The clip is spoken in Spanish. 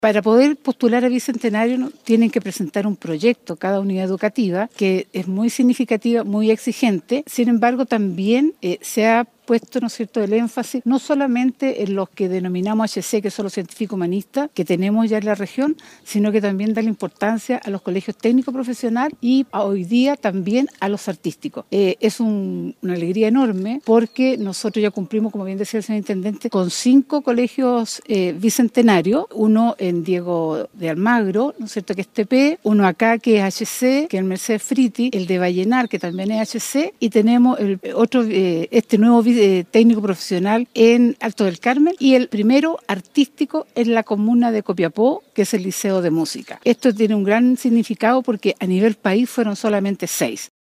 Para poder postular a Bicentenario tienen que presentar un proyecto, cada unidad educativa, que es muy significativa, muy exigente. Sin embargo, también se ha puesto, ¿no es cierto?, el énfasis no solamente en los que denominamos HC, que son los científicos humanistas, que tenemos ya en la región, sino que también da la importancia a los colegios técnicos profesionales y hoy día también a los artísticos. Es una alegría enorme porque nosotros ya cumplimos, como bien decía el señor intendente, con 5 colegios bicentenarios, uno en Diego de Almagro, ¿no es cierto?, que es TP, uno acá que es HC, que es el Mercedes Friti, el de Vallenar, que también es HC, y tenemos el otro, este nuevo técnico profesional en Alto del Carmen y el primero artístico en la comuna de Copiapó, que es el Liceo de Música. Esto tiene un gran significado porque a nivel país fueron solamente 6.